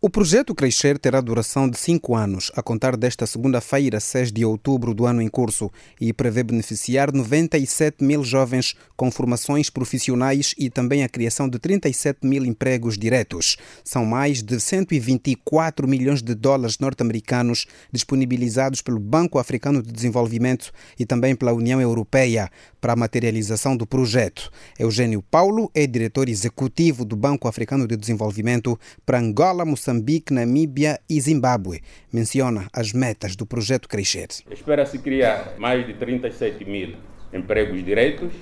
O projeto Crescer terá duração de 5 anos, a contar desta segunda-feira, 6 de outubro do ano em curso, e prevê beneficiar 97 mil jovens com formações profissionais e também a criação de 37 mil empregos diretos. São mais de 124 milhões de dólares norte-americanos disponibilizados pelo Banco Africano de Desenvolvimento e também pela União Europeia para a materialização do projeto. Eugênio Paulo é diretor executivo do Banco Africano de Desenvolvimento para Angola, Moçambique, Namíbia e Zimbábue. Menciona as metas do projeto Crescer. Espera-se criar mais de 37 mil empregos diretos,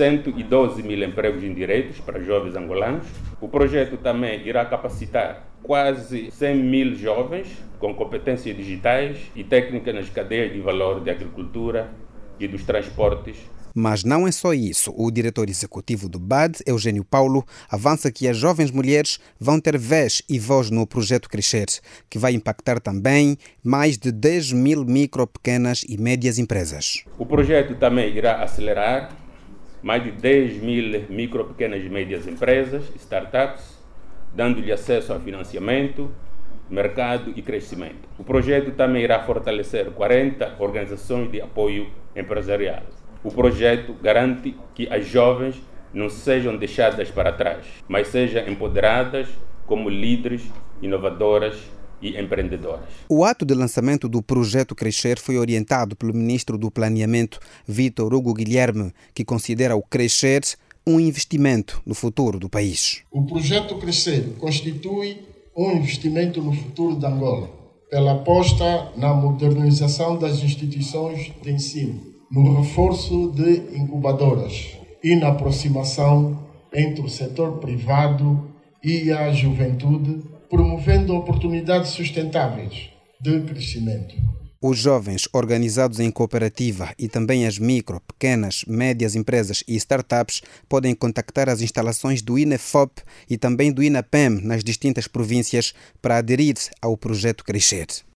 112 mil empregos indiretos para jovens angolanos. O projeto também irá capacitar quase 100 mil jovens com competências digitais e técnicas nas cadeias de valor da agricultura e dos transportes. Mas não é só isso. O diretor executivo do BAD, Eugênio Paulo, avança que as jovens mulheres vão ter vez e voz no projeto Crescer, que vai impactar também mais de 10 mil micro, pequenas e médias empresas. O projeto também irá acelerar mais de 10 mil micro, pequenas e médias empresas, startups, dando-lhe acesso a financiamento, mercado e crescimento. O projeto também irá fortalecer 40 organizações de apoio empresarial. O projeto garante que as jovens não sejam deixadas para trás, mas sejam empoderadas como líderes, inovadoras e empreendedoras. O ato de lançamento do projeto Crescer foi orientado pelo ministro do Planeamento, Vítor Hugo Guilherme, que considera o Crescer um investimento no futuro do país. O projeto Crescer constitui um investimento no futuro de Angola, pela aposta na modernização das instituições de ensino, no reforço de incubadoras e na aproximação entre o setor privado e a juventude, promovendo oportunidades sustentáveis de crescimento. Os jovens organizados em cooperativa e também as micro, pequenas, médias empresas e startups podem contactar as instalações do INEFOP e também do INAPEM nas distintas províncias para aderir ao projeto Crescer.